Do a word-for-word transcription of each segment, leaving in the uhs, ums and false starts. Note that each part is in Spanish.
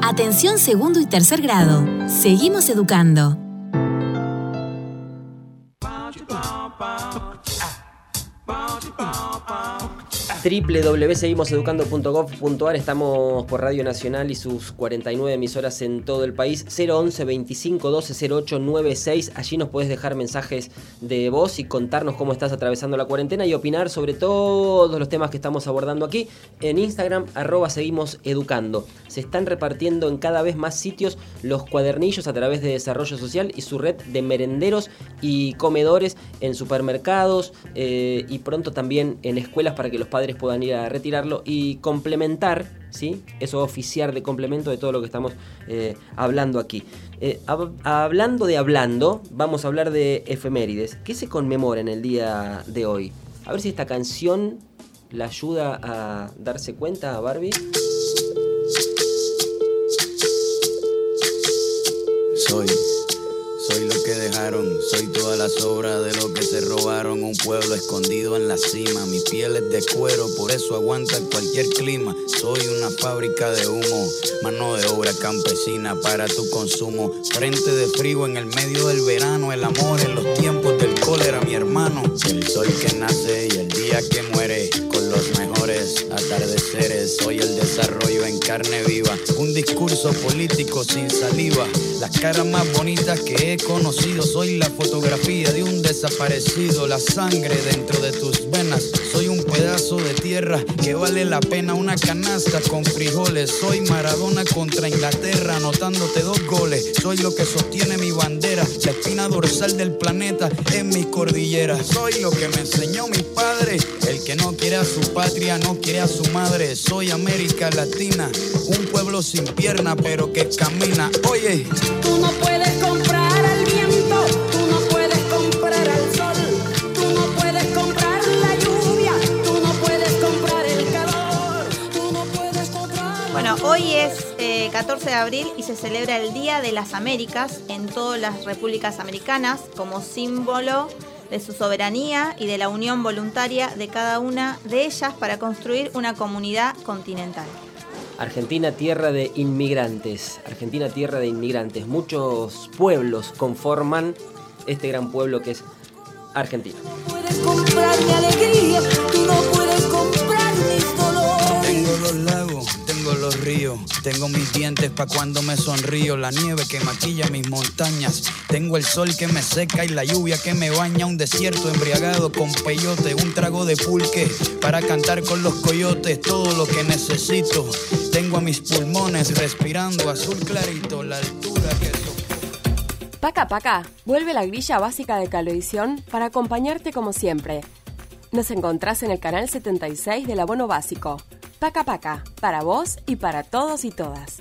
Atención segundo y tercer grado. Seguimos educando. doble u doble u doble u punto seguimos educando punto gov punto a r. Estamos por Radio Nacional y sus cuarenta y nueve emisoras en todo el país. Cero once veinticinco doce cero ocho noventa y seis. Allí nos podés dejar mensajes de voz y contarnos cómo estás atravesando la cuarentena y opinar sobre todos los temas que estamos abordando aquí. En Instagram, arroba seguimos educando. Se están repartiendo en cada vez más sitios los cuadernillos a través de Desarrollo Social y su red de merenderos y comedores en supermercados eh, y pronto también en escuelas para que los padres puedan ir a retirarlo y complementar, ¿sí? Eso oficiar de complemento de todo lo que estamos eh, hablando aquí. Eh, hab- hablando de hablando, vamos a hablar de efemérides. ¿Qué se conmemora en el día de hoy? A ver si esta canción la ayuda a darse cuenta a Barbie. Soy, soy lo que dejaron, soy toda la sobra de lo que se robaron. Un pueblo escondido en la cima, mi piel es de cuero, por eso aguanta cualquier clima. Soy una fábrica de humo, mano de obra campesina para tu consumo. Frente de frío en el medio del verano, el amor en los tiempos del cólera, mi hermano. El sol que nace y el día que muere, con los mejores atardeceres. Soy el desarrollo en carne viva, un discurso político sin saliva. Las caras más bonitas que he conocido, soy la fotografía de un desaparecido. La sangre dentro de tus venas, soy un pedazo de tierra que vale la pena una canasta con frijoles. Soy Maradona contra Inglaterra, anotándote dos goles. Soy lo que sostiene mi bandera, la espina dorsal del planeta en mis cordilleras. Soy lo que me enseñó mi padre, el que no quiere a su patria, no quiere a su madre. Soy América Latina, un pueblo sin pierna pero que camina. Oye, tú no puedes comprar al viento, tú no puedes comprar al sol, tú no puedes comprar la lluvia, tú no puedes comprar el calor, tú no puedes comprar... Bueno, hoy es eh, catorce de abril y se celebra el Día de las Américas en todas las repúblicas americanas como símbolo de su soberanía y de la unión voluntaria de cada una de ellas para construir una comunidad continental. Argentina, tierra de inmigrantes. Argentina, tierra de inmigrantes. Muchos pueblos conforman este gran pueblo que es Argentina. No puedes comprar mi alegría, tú no puedes comprar mis dolores. tengo los lagos, tengo los ríos, tengo mis dientes pa' cuando me sonrío, la nieve que maquilla mis montañas, tengo el sol que me seca y la lluvia que me baña, un desierto embriagado con peyote, un trago de pulque para cantar con los coyotes, todo lo que necesito. Tengo a mis pulmones respirando azul clarito, la altura que soporto. Paca Paca, vuelve la grilla básica de Cablevisión para acompañarte como siempre. Nos encontrás en el canal setenta y seis del abono básico. Paca Paca, para vos y para todos y todas.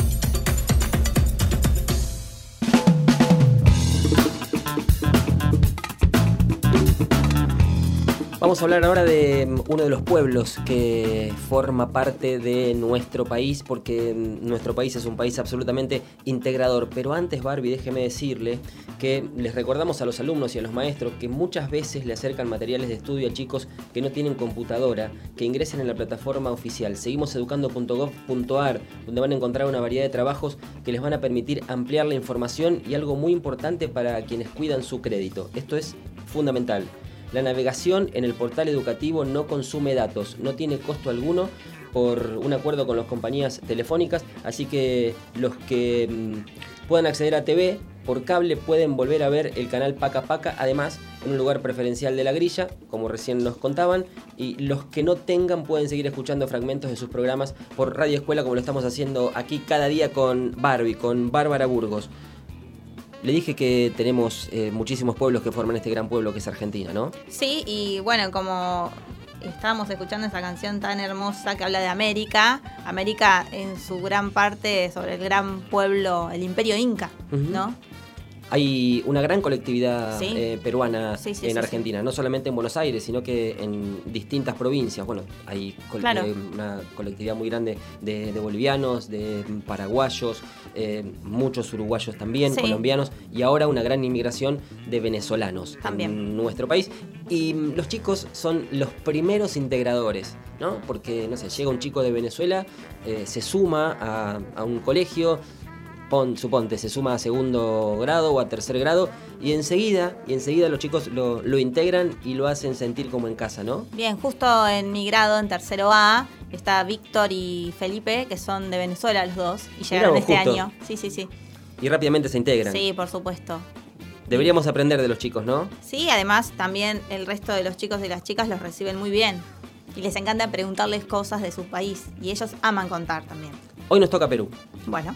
Vamos a hablar ahora de uno de los pueblos que forma parte de nuestro país, porque nuestro país es un país absolutamente integrador. Pero antes, Barbie, déjeme decirle que les recordamos a los alumnos y a los maestros que muchas veces le acercan materiales de estudio a chicos que no tienen computadora, que ingresen en la plataforma oficial seguimos educando punto gov punto a r, donde van a encontrar una variedad de trabajos que les van a permitir ampliar la información y algo muy importante para quienes cuidan su crédito. Esto es fundamental. La navegación en el portal educativo no consume datos, no tiene costo alguno por un acuerdo con las compañías telefónicas, así que los que mmm, puedan acceder a T V por cable pueden volver a ver el canal Paca Paca, además en un lugar preferencial de la grilla, como recién nos contaban, y los que no tengan pueden seguir escuchando fragmentos de sus programas por Radio Escuela, como lo estamos haciendo aquí cada día con Barbie, con Bárbara Burgos. Le dije que tenemos eh, muchísimos pueblos que forman este gran pueblo que es Argentina, ¿no? Sí, y bueno, como estábamos escuchando esa canción tan hermosa que habla de América, América en su gran parte sobre el gran pueblo, el Imperio Inca, uh-huh. ¿no? Hay una gran colectividad Sí. eh, peruana Sí, sí, en sí, Argentina, no solamente en Buenos Aires, sino que en distintas provincias. Bueno, hay col- Claro. eh, una colectividad muy grande de, de bolivianos, de paraguayos, eh, muchos uruguayos también, Sí. colombianos, y ahora una gran inmigración de venezolanos También. en nuestro país. Y mm, los chicos son los primeros integradores, ¿no? Porque, no sé, llega un chico de Venezuela, eh, se suma a, a un colegio. Pon, suponte, se suma a segundo grado o a tercer grado y enseguida, y enseguida los chicos lo, lo integran y lo hacen sentir como en casa, ¿no? Bien, justo en mi grado, en tercero A, está Víctor y Felipe, que son de Venezuela los dos, y llegaron vos, este justo. año. Sí, sí, sí. Y rápidamente se integran. Sí, por supuesto. Deberíamos aprender de los chicos, ¿no? Sí, además también el resto de los chicos y las chicas los reciben muy bien. Y les encanta preguntarles cosas de su país. Y ellos aman contar también. Hoy nos toca Perú. Bueno.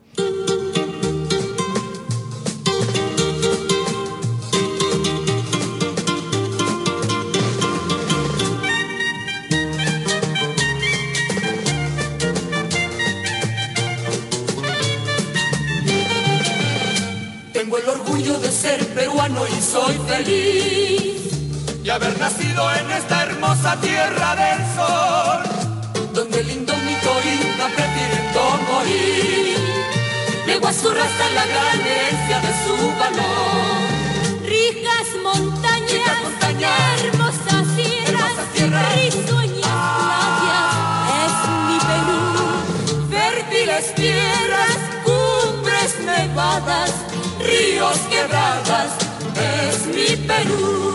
Tengo el orgullo de ser peruano y soy feliz de haber nacido en esta hermosa tierra del sol, donde el indómito inca prefiriendo morir legó a su raza la gran herencia de su valor. Ricas montañas, Ricas montañas, hermosas tierras, hermosas tierras, risueñas playas, es mi Perú. fértiles tierras, cumbres nevadas, ríos quebradas, es mi Perú.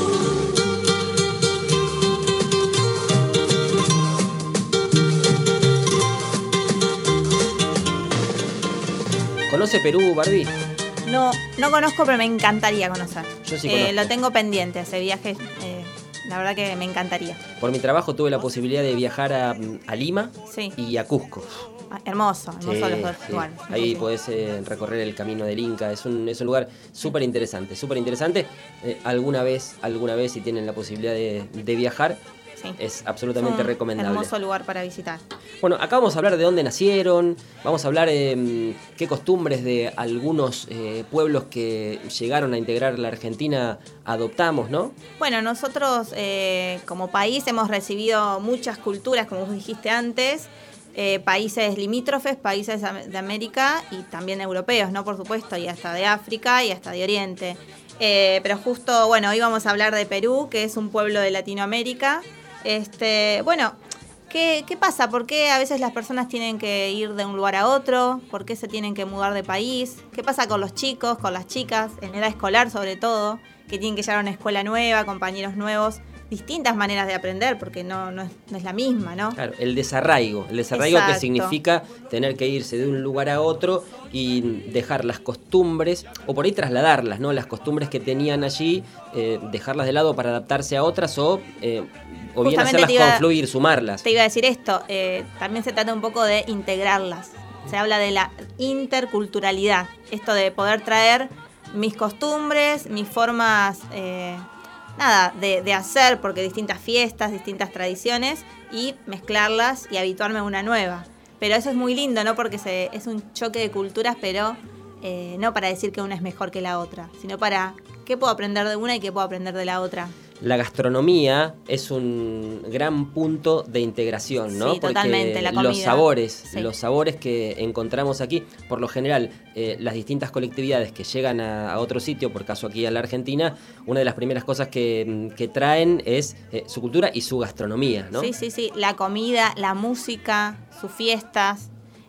¿Conoce Perú, Barbie? No, no conozco, pero me encantaría conocer. Yo sí Eh, conozco. lo tengo pendiente, ese viaje. eh, la verdad que me encantaría. Por mi trabajo tuve la posibilidad de viajar a, a Lima Sí. y a Cusco. Ah, hermoso, hermoso Sí, los dos sí. lugares. Ahí Sí. podés eh, recorrer el camino del Inca. Es un, es un lugar súper interesante, súper interesante. Eh, alguna vez, alguna vez, si tienen la posibilidad de, de viajar, Sí. es absolutamente un recomendable. hermoso lugar para visitar. Bueno, acá vamos a hablar de dónde nacieron, vamos a hablar eh, qué costumbres de algunos eh, pueblos que llegaron a integrar la Argentina adoptamos, ¿no? Bueno, nosotros eh, como país hemos recibido muchas culturas, como vos dijiste antes, eh, países limítrofes, países de América y también europeos, ¿no? Por supuesto, y hasta de África y hasta de Oriente. Eh, pero justo, bueno, hoy vamos a hablar de Perú, que es un pueblo de Latinoamérica. Este, bueno, ¿qué, ¿qué pasa? ¿Por qué a veces las personas tienen que ir de un lugar a otro? ¿Por qué se tienen que mudar de país? ¿Qué pasa con los chicos, con las chicas, en edad escolar sobre todo, que tienen que llegar a una escuela nueva, compañeros nuevos? Distintas maneras de aprender, porque no, no, es, no es la misma, ¿no? Claro, el desarraigo, el desarraigo que Exacto. significa tener que irse de un lugar a otro y dejar las costumbres, o por ahí trasladarlas, ¿no? Las costumbres que tenían allí, eh, dejarlas de lado para adaptarse a otras o, eh, o bien Justamente hacerlas te iba- confluir, sumarlas. Te iba a decir esto, eh, también se trata un poco de integrarlas. Se habla de la interculturalidad, esto de poder traer mis costumbres, mis formas, eh, nada, de, de hacer, porque distintas fiestas, distintas tradiciones, y mezclarlas y habituarme a una nueva. Pero eso es muy lindo, ¿no? Porque se, es un choque de culturas, pero eh, no para decir que una es mejor que la otra, sino para qué puedo aprender de una y qué puedo aprender de la otra. La gastronomía es un gran punto de integración, ¿no? Sí, totalmente, la los comida. sabores, Sí. los sabores que encontramos aquí, por lo general, eh, las distintas colectividades que llegan a, a otro sitio, por caso aquí a la Argentina, una de las primeras cosas que, que traen es eh, su cultura y su gastronomía, ¿no? Sí, sí, sí. La comida, la música, sus fiestas,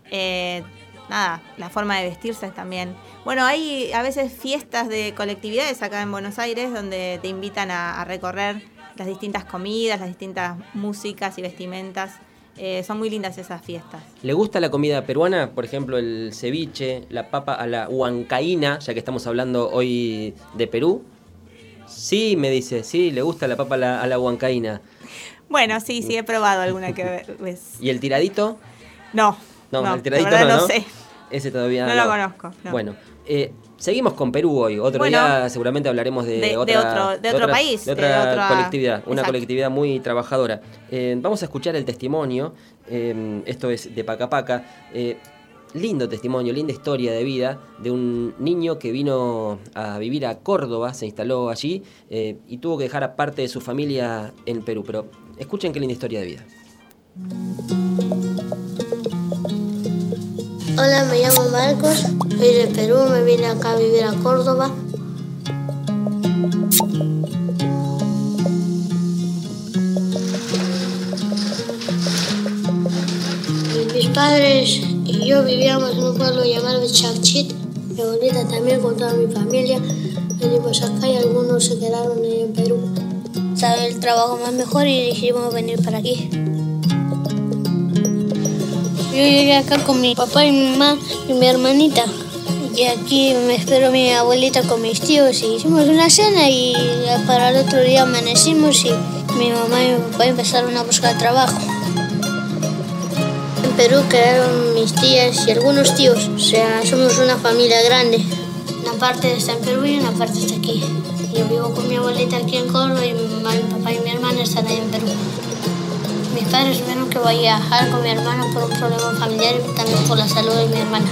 eh, nada, la forma de vestirse también. Bueno, hay a veces fiestas de colectividades acá en Buenos Aires donde te invitan a, a recorrer las distintas comidas, las distintas músicas y vestimentas. Eh, son muy lindas esas fiestas. ¿Le gusta la comida peruana? Por ejemplo, el ceviche, la papa a la huancaína, ya que estamos hablando hoy de Perú. Sí, me dice, sí, le gusta la papa a la, a la huancaína. Bueno, sí, sí, he probado alguna que ves. ¿Y el tiradito? No, No, no, el tiradito de verdad no, no, ¿no? sé. Ese todavía No lo conozco, no. Bueno, eh, seguimos con Perú hoy. Otro Bueno, día seguramente hablaremos de, de- de otra, otro- de otro otra- país, de otra de otra- colectividad, una Exacto. colectividad muy trabajadora. Eh, vamos a escuchar el testimonio. eh, esto es de Paca Paca. Eh, lindo testimonio, linda historia de vida de un niño que vino a vivir a Córdoba, se instaló allí eh, y tuvo que dejar a parte de su familia en Perú. Pero escuchen qué linda historia de vida. Hola, me llamo Marcos, soy de Perú, me vine acá a vivir a Córdoba. Mis padres y yo vivíamos en un pueblo llamado Chachit. Mi abuelita también con toda mi familia. Venimos acá y algunos se quedaron en Perú. Sabe el trabajo más mejor y decidimos venir para aquí. Yo llegué acá con mi papá y mi mamá y mi hermanita. Y aquí me esperó mi abuelita con mis tíos y hicimos una cena y para el otro día amanecimos y mi mamá y mi papá empezaron a buscar trabajo. En Perú quedaron mis tías y algunos tíos, o sea, somos una familia grande. Una parte está en Perú y una parte está aquí. Yo vivo con mi abuelita aquí en Córdoba y mi mamá, mi papá y mi hermana están ahí en Perú. Mis padres tuvieron que viajar con mi hermana por un problema familiar y también por la salud de mi hermana.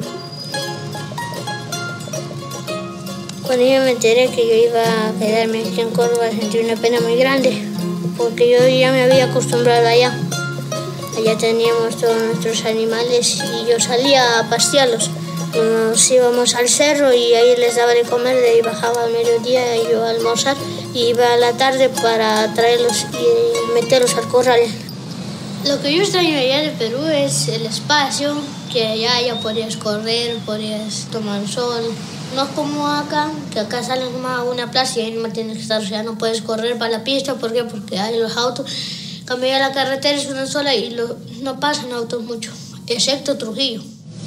Cuando yo me enteré que yo iba a quedarme aquí en Córdoba sentí una pena muy grande, porque yo ya me había acostumbrado allá. Allá teníamos todos nuestros animales y yo salía a pastearlos. Nos íbamos al cerro y ahí les daba de comer, de ahí bajaba al mediodía y yo a almorzar y iba a la tarde para traerlos y meterlos al corral. Lo que yo extraño allá de Perú es el espacio, que allá ya podías correr, podías tomar el sol. No es como acá, que acá sales a una plaza y ahí no tienes que estar, o sea, no puedes correr para la pista. ¿Por qué? Porque hay los autos. Cambio ya la carretera es una sola y lo, no pasan autos mucho, excepto Trujillo.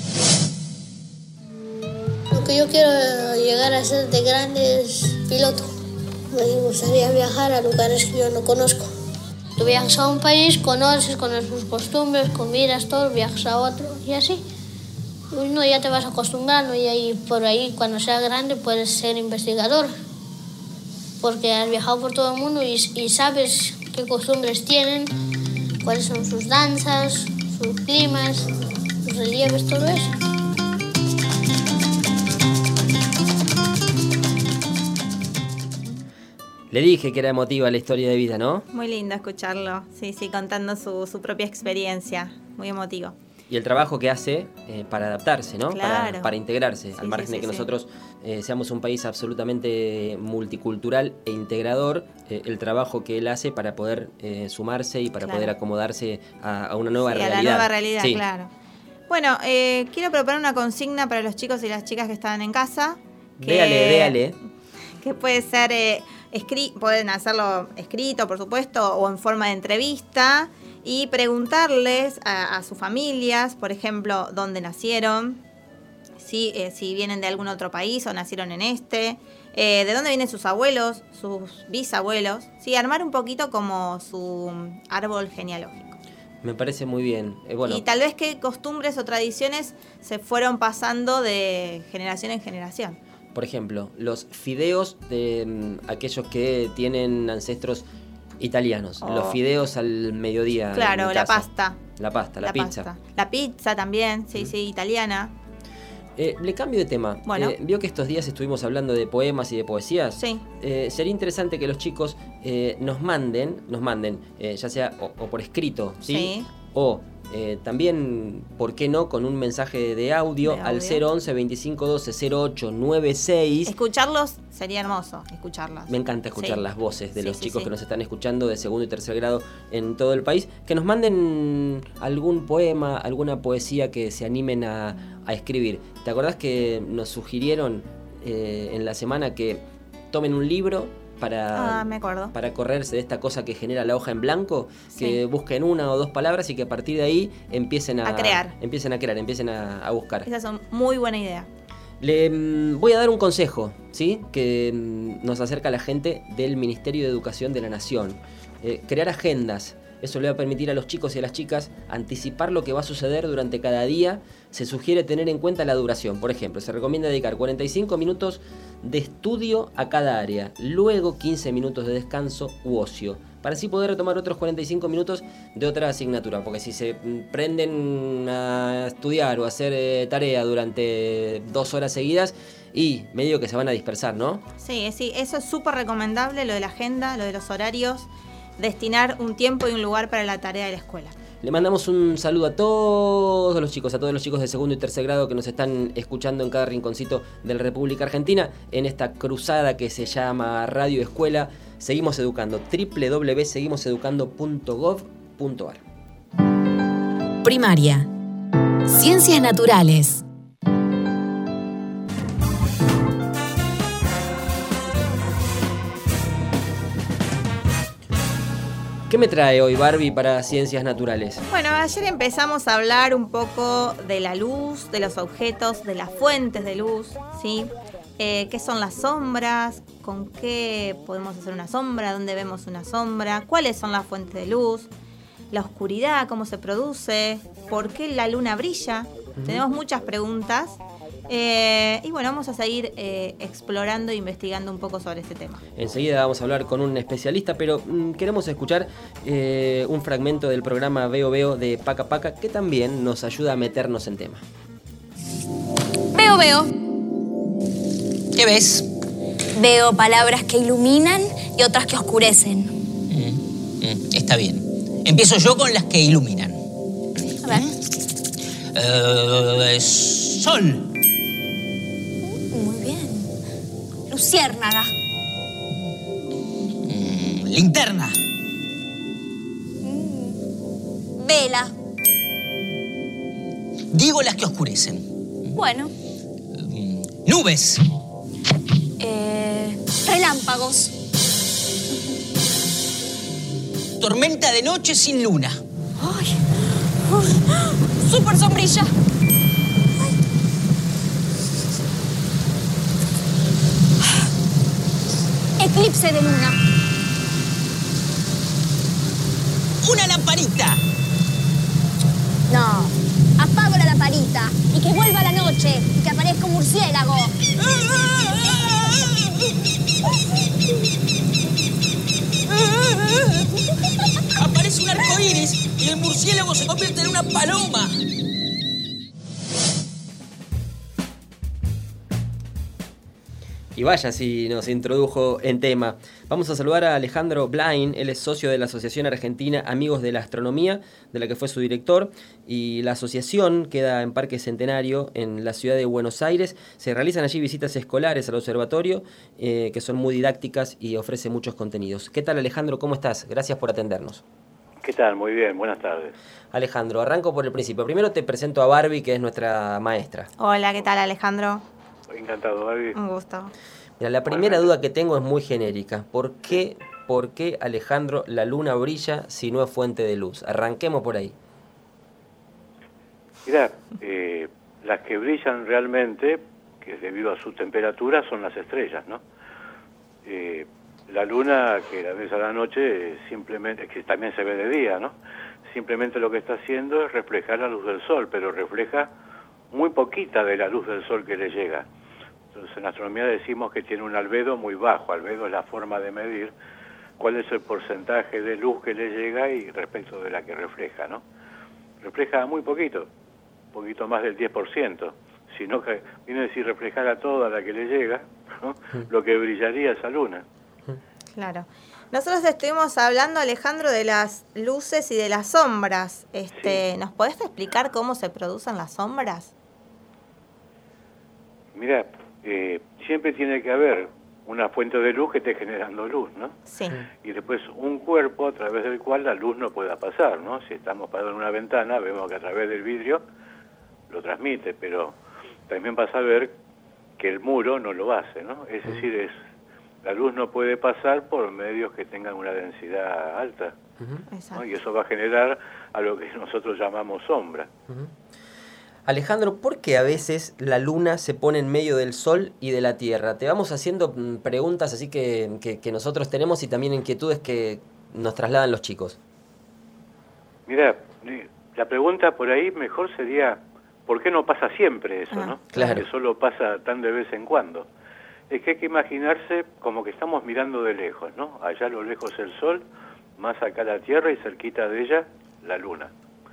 Lo que yo quiero llegar a ser de grande es piloto. Me gustaría viajar a lugares que yo no conozco. Tú viajas a un país, conoces, conoces sus costumbres, comidas, todo, viajas a otro y así. Uno ya te vas acostumbrando y ahí por ahí cuando seas grande puedes ser investigador. Porque has viajado por todo el mundo y, y sabes qué costumbres tienen, cuáles son sus danzas, sus climas, sus relieves, todo eso. Le dije que era emotiva la historia de vida, ¿no? Muy lindo escucharlo, sí, sí, contando su, su propia experiencia, muy emotivo. Y el trabajo que hace eh, para adaptarse, ¿no? Claro. Para, para integrarse, Sí, al margen sí, de que sí, sí. nosotros eh, seamos un país absolutamente multicultural e integrador, eh, el trabajo que él hace para poder eh, sumarse y para Claro. poder acomodarse a, a una nueva Sí, realidad. a la nueva realidad, Sí. claro. Bueno, eh, quiero proponer una consigna para los chicos y las chicas que están en casa. Que, Déale, déale. Que puede ser, eh, escri- pueden hacerlo escrito, por supuesto, o en forma de entrevista. Y preguntarles a, a sus familias, por ejemplo, dónde nacieron, si, eh, si vienen de algún otro país o nacieron en este, eh, de dónde vienen sus abuelos, sus bisabuelos. Sí, armar un poquito como su árbol genealógico. Me parece muy bien. Eh, bueno, Y tal vez qué costumbres o tradiciones se fueron pasando de generación en generación. por ejemplo, los fideos de mm, aquellos que tienen ancestros italianos. Oh. Los fideos al mediodía. Claro, en la casa. pasta. La pasta, la, pizza. pasta. La pizza también, sí, sí, italiana. Eh, le cambio de tema. Bueno. Eh, vio que estos días estuvimos hablando de poemas y de poesías. Sí. Eh, sería interesante que los chicos eh, nos manden, nos manden, eh, ya sea o, o por escrito, ¿sí? Sí. O eh, también, ¿por qué no? Con un mensaje de audio, De al audio. cero once, veinticinco doce, cero ocho noventa y seis. Escucharlos sería hermoso, escucharlos. Me encanta escuchar Sí. las voces de Sí, los sí, chicos sí. que nos están escuchando de segundo y tercer grado en todo el país. Que nos manden algún poema, alguna poesía que se animen a, a escribir. ¿Te acordás que nos sugirieron eh, en la semana que tomen un libro para, Ah, me acuerdo. para correrse de esta cosa que genera la hoja en blanco? Sí. Que busquen una o dos palabras y que a partir de ahí empiecen a, A crear. Empiecen a crear, empiecen a, a buscar. Esa es una muy buena idea. Le mm, voy a dar un consejo, ¿sí? Que mm, nos acerca a la gente del Ministerio de Educación de la Nación. Eh, crear agendas Eso le va a permitir a los chicos y a las chicas anticipar lo que va a suceder durante cada día. Se sugiere tener en cuenta la duración. Por ejemplo, se recomienda dedicar cuarenta y cinco minutos de estudio a cada área, luego quince minutos de descanso u ocio, para así poder retomar otros cuarenta y cinco minutos de otra asignatura. Porque si se prenden a estudiar o a hacer eh, tarea durante dos horas seguidas, y medio que se van a dispersar, ¿no? Sí, sí, eso es súper recomendable, lo de la agenda, lo de los horarios, destinar un tiempo y un lugar para la tarea de la escuela. Le mandamos un saludo a todos los chicos, a todos los chicos de segundo y tercer grado que nos están escuchando en cada rinconcito de la República Argentina, en esta cruzada que se llama Radio Escuela. Seguimos Educando, doble u doble u doble u punto seguimos educando punto gov punto a r. Primaria. Ciencias naturales. ¿Qué me trae hoy Barbie para Ciencias Naturales? Bueno, ayer empezamos a hablar un poco de la luz, de los objetos, de las fuentes de luz, ¿sí? Eh, ¿Qué son las sombras? ¿Con qué podemos hacer una sombra? ¿Dónde vemos una sombra? ¿Cuáles son las fuentes de luz? La oscuridad, ¿cómo se produce? ¿Por qué la luna brilla? Uh-huh. Tenemos muchas preguntas. Eh, y bueno, vamos a seguir eh, explorando e investigando un poco sobre este tema. Enseguida vamos a hablar con un especialista, pero mmm, queremos escuchar eh, un fragmento del programa Veo Veo de Paca Paca, que también nos ayuda a meternos en tema. Veo Veo. ¿Qué ves? Veo palabras que iluminan y otras que oscurecen. Mm, mm, está bien. Empiezo yo con las que iluminan. A ver. Uh, sol. Luciérnaga. Mm, linterna. Mm, vela. Digo las que oscurecen. Bueno. Mm, nubes. Eh, relámpagos. Tormenta de noche sin luna. Ay. Oh, super sombrilla. Eclipse de luna. ¡Una lamparita! No, apago la lamparita y que vuelva la noche y que aparezca un murciélago. Aparece un arcoíris y el murciélago se convierte en una paloma. Y vaya si nos introdujo en tema. Vamos a saludar a Alejandro Blain, él es socio de la Asociación Argentina Amigos de la Astronomía, de la que fue su director, y la asociación queda en Parque Centenario, en la ciudad de Buenos Aires. Se realizan allí visitas escolares al observatorio, eh, que son muy didácticas y ofrece muchos contenidos. ¿Qué tal, Alejandro? ¿Cómo estás? Gracias por atendernos. ¿Qué tal? Muy bien, buenas tardes. Alejandro, arranco por el principio. Primero te presento a Barbie, que es nuestra maestra. Hola, ¿qué tal, Alejandro? Encantado, Barbie. Un gusto. Mira, la primera duda que tengo es muy genérica. ¿Por qué, por qué, Alejandro, la luna brilla si no es fuente de luz? Arranquemos por ahí. Mirá, eh, las que brillan realmente, que es debido a su temperatura, son las estrellas, ¿no? Eh, la luna, que la ves a la noche, simplemente, que también se ve de día, ¿no? Simplemente lo que está haciendo es reflejar la luz del sol, pero refleja muy poquita de la luz del sol que le llega. Entonces en astronomía decimos que tiene un albedo muy bajo. Albedo es la forma de medir cuál es el porcentaje de luz que le llega y respecto de la que refleja, ¿no? Refleja muy poquito, un poquito más del diez por ciento, sino que viene a decir reflejar a toda la que le llega, ¿no? Lo que brillaría esa luna. Claro. Nosotros estuvimos hablando, Alejandro, de las luces y de las sombras. Este, sí. ¿Nos podés explicar cómo se producen las sombras? Mira, eh, siempre tiene que haber una fuente de luz que esté generando luz, ¿no? Sí. Y después un cuerpo a través del cual la luz no pueda pasar, ¿no? Si estamos parados en una ventana, vemos que a través del vidrio lo transmite, pero también vas a ver que el muro no lo hace, ¿no? Es decir, es la luz no puede pasar por medios que tengan una densidad alta, uh-huh. ¿no? Y eso va a generar a lo que nosotros llamamos sombra. Uh-huh. Alejandro, ¿por qué a veces la luna se pone en medio del sol y de la tierra? Te vamos haciendo preguntas así que, que, que nosotros tenemos y también inquietudes que nos trasladan los chicos. Mira, la pregunta por ahí mejor sería, ¿por qué no pasa siempre eso, Ah, no? claro. Que solo pasa tan de vez en cuando. Es que hay que imaginarse como que estamos mirando de lejos, ¿no? Allá a lo lejos el sol, más acá la Tierra y cerquita de ella la Luna.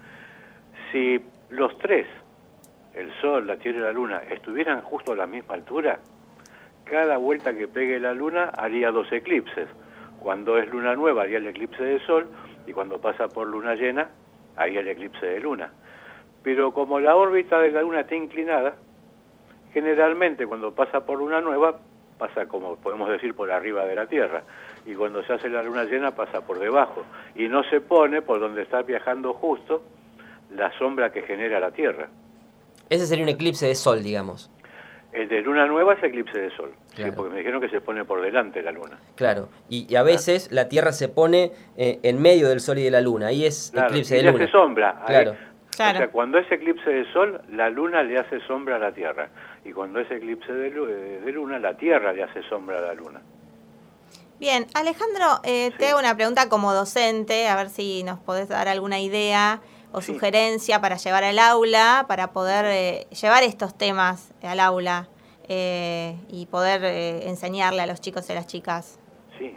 Si los tres, el Sol, la Tierra y la Luna, estuvieran justo a la misma altura, cada vuelta que pegue la Luna haría dos eclipses. Cuando es luna nueva haría el eclipse de Sol y cuando pasa por luna llena haría el eclipse de Luna. Pero como la órbita de la Luna está inclinada, generalmente cuando pasa por luna nueva pasa, como podemos decir, por arriba de la Tierra, y cuando se hace la luna llena pasa por debajo y no se pone por donde está viajando justo la sombra que genera la Tierra. Ese sería un eclipse de sol, digamos. El de luna nueva es eclipse de Sol, Claro. sí, porque me dijeron que se pone por delante la Luna. Claro, y, y a veces la Tierra se pone eh, en medio del sol y de la Luna, ahí es Claro, eclipse y de le luna. hace sombra. Ahí- Claro. Claro. O sea, cuando es eclipse de Sol, la Luna le hace sombra a la Tierra. Y cuando es eclipse de, lu- eh, de Luna, la Tierra le hace sombra a la Luna. Bien, Alejandro, eh, te hago una pregunta como docente, a ver si nos podés dar alguna idea o Sí. sugerencia para llevar al aula, para poder eh, llevar estos temas al aula eh, y poder eh, enseñarle a los chicos y a las chicas. Sí.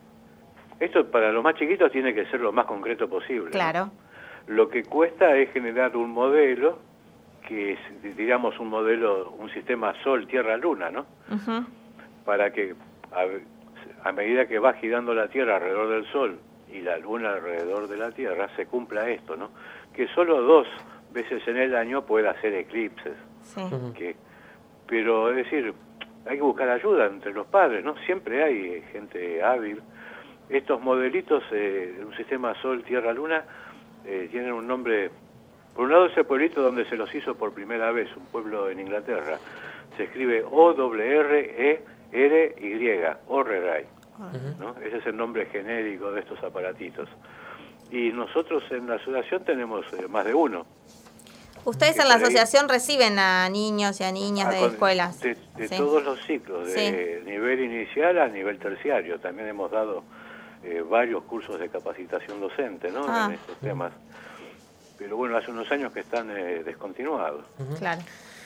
Esto para los más chiquitos tiene que ser lo más concreto posible, ¿no? Claro. Lo que cuesta es generar un modelo que es, digamos, un modelo, un sistema Sol, Tierra, Luna, ¿no? Ujú. Para que a, a medida que va girando la Tierra alrededor del Sol y la Luna alrededor de la Tierra, se cumpla esto, ¿no? Que solo dos veces en el año pueda hacer eclipses. Sí. Que, pero es decir, hay que buscar ayuda entre los padres, ¿no? Siempre hay gente hábil. Estos modelitos eh, de un sistema Sol, Tierra, Luna eh, tienen un nombre. Por un lado, ese pueblito donde se los hizo por primera vez, un pueblo en Inglaterra, se escribe O R R E R Y, Orreray, ¿no? Ese es el nombre genérico de estos aparatitos. Y nosotros en la asociación tenemos eh, más de uno. Ustedes en la asociación reciben a niños y a niñas Ah, de con- escuelas. De, de Sí. todos los ciclos, de nivel inicial a nivel terciario. También hemos dado eh, varios cursos de capacitación docente, ¿no? Ah. En estos temas. Pero bueno, hace unos años que están eh, descontinuados. Claro.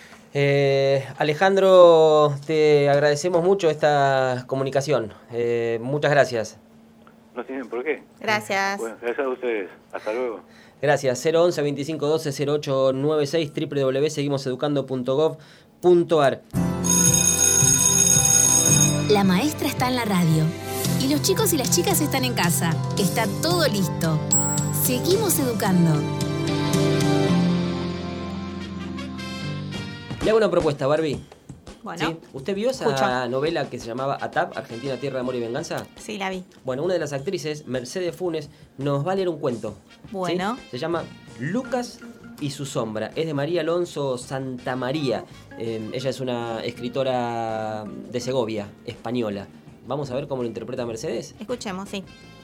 Eh, Alejandro, te agradecemos mucho esta comunicación. Eh, muchas gracias. No tienen por qué. Gracias. Bueno, gracias a ustedes. Hasta luego. Gracias. cero once veinticinco doce cero ocho noventa y seis doble u doble u doble u punto seguimoseducando punto gov punto ar. La maestra está en la radio y los chicos y las chicas están en casa. Está todo listo. Seguimos educando. Le hago una propuesta, Barbie. Bueno, ¿Sí? ¿Usted vio esa escucho. novela que se llamaba A T A P, Argentina, Tierra de Amor y Venganza? Sí, la vi. Bueno, una de las actrices, Mercedes Funes, nos va a leer un cuento. ¿sí? Bueno. Se llama Lucas y su sombra. Es de María Alonso Santamaría. Eh, ella es una escritora de Segovia, española. Vamos a ver cómo lo interpreta Mercedes. Escuchemos, sí.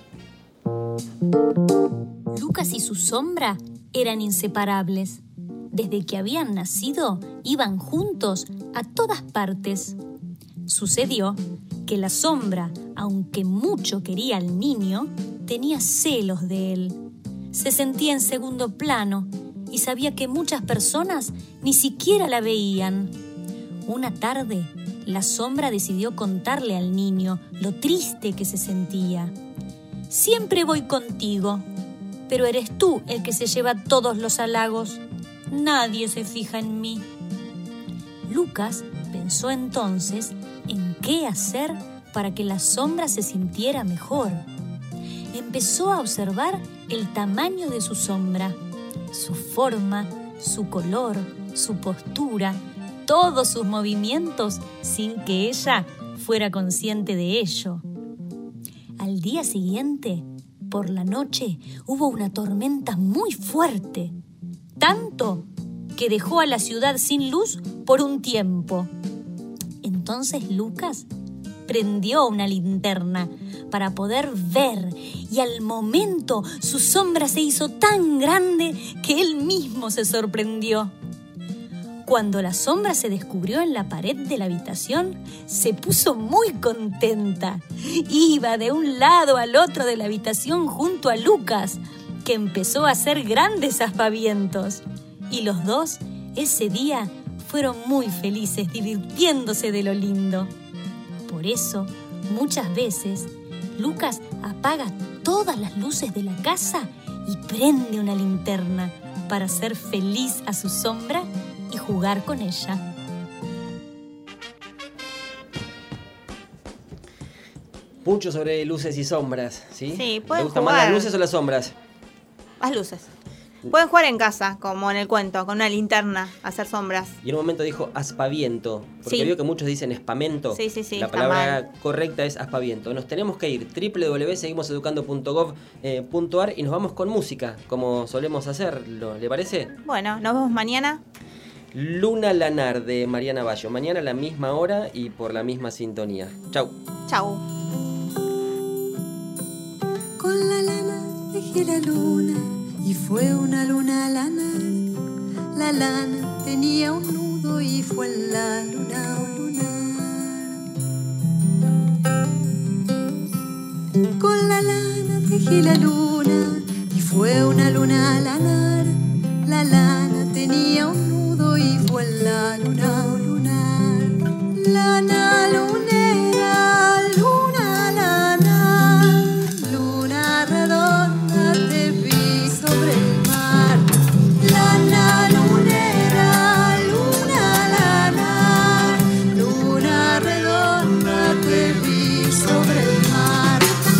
Lucas y su sombra eran inseparables. Desde que habían nacido, iban juntos a todas partes. Sucedió que la sombra, aunque mucho quería al niño, tenía celos de él. Se sentía en segundo plano y sabía que muchas personas ni siquiera la veían. Una tarde, la sombra decidió contarle al niño lo triste que se sentía. Siempre voy contigo, pero eres tú el que se lleva todos los halagos. Nadie se fija en mí. Lucas pensó entonces en qué hacer para que la sombra se sintiera mejor. Empezó a observar el tamaño de su sombra, su forma, su color, su postura, todos sus movimientos sin que ella fuera consciente de ello. Al día siguiente, por la noche, hubo una tormenta muy fuerte. Tanto que dejó a la ciudad sin luz por un tiempo. Entonces Lucas prendió una linterna para poder ver y al momento su sombra se hizo tan grande que él mismo se sorprendió. Cuando la sombra se descubrió en la pared de la habitación, se puso muy contenta. Iba de un lado al otro de la habitación junto a Lucas. que empezó a hacer grandes aspavientos. Y los dos, ese día, fueron muy felices, divirtiéndose de lo lindo. Por eso, muchas veces, Lucas apaga todas las luces de la casa y prende una linterna para hacer feliz a su sombra y jugar con ella. Mucho sobre luces y sombras, ¿sí? Sí, ¿Te pueden gustan jugar. más las luces o las sombras? Las luces. Pueden jugar en casa, como en el cuento, con una linterna, hacer sombras. Y en un momento dijo aspaviento, porque Sí. veo que muchos dicen espamento. Sí, sí, sí, La está palabra mal. correcta es aspaviento. Nos tenemos que ir, doble u doble u doble u punto seguimos educando punto gov punto a r, y nos vamos con música, como solemos hacerlo. ¿Le parece? Bueno, nos vemos mañana. Luna Lanar de Mariana Bayo. Mañana a la misma hora y por la misma sintonía. Chau. Chau. Con la lana dejé la luna y fue una luna lanar. La lana tenía un nudo y fue en la luna un lunar. Con la lana dejé la luna y fue una luna lanar. La lana tenía un nudo y fue en la luna un lunar. Lana lunera, luna lana, luna redonda te vi sobre el mar. Lana lunera, luna lana, luna redonda te vi sobre el mar.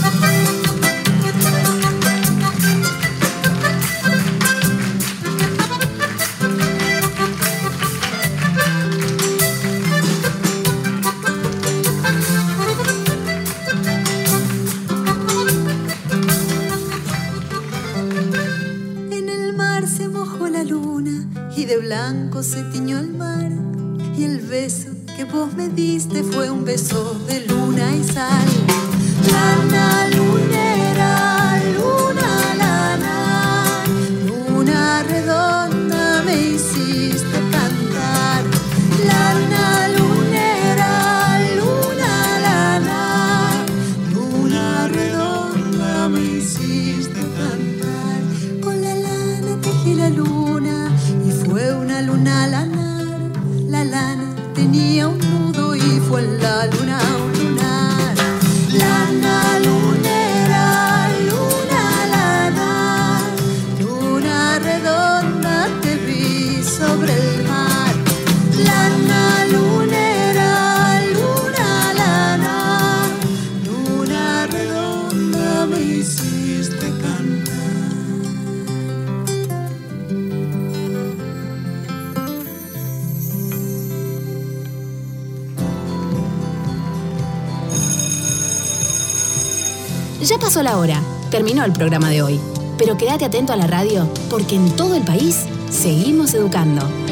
En el mar se mojó la luna y de blanco se tiñó el mar. Y el beso que vos me diste fue un beso de luna y sal. Lana lunera, luna lana, luna redonda me hiciste cantar. Lana lunera, luna lana, luna redonda me hiciste cantar. Con la lana tejí la luna y fue una luna lanar. La lana tenía un nudo y fue en la luna un lunar. Lana lunera, luna lana, luna redonda te vi sobre el mar. Lana lunera, luna lana, luna redonda me hiciste cantar. Ya pasó la hora, terminó el programa de hoy. Pero quédate atento a la radio, porque en todo el país seguimos educando.